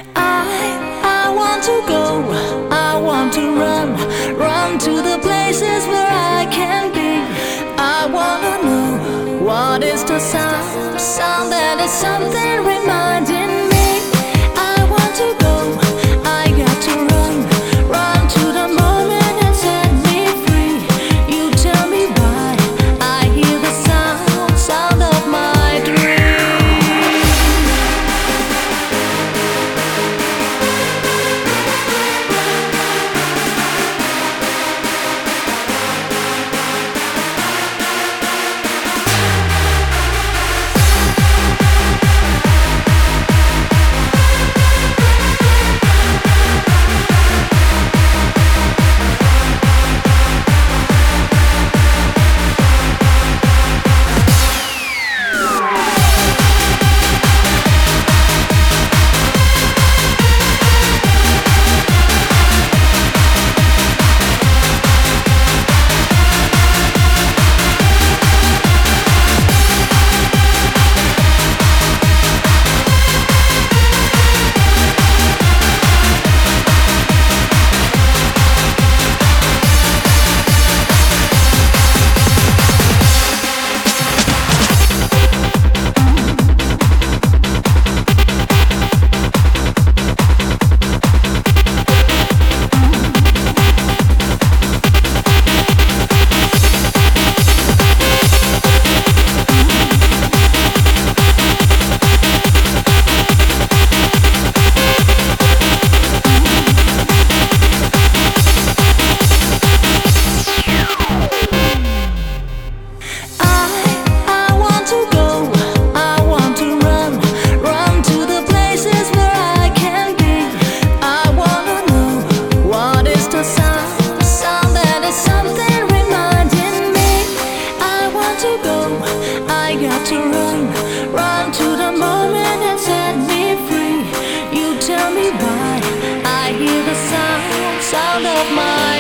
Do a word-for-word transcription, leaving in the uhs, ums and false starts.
I, I want to go, I want to run, run to the places where I can be. I wanna know what is the sound, sound that is something reminding me. I want to go, I got to run, run to the moment and set me free. You tell me why, I hear the sound, sound of my dream. I got to run, run to the moment and set me free. You tell me why, I hear the sound, sound of my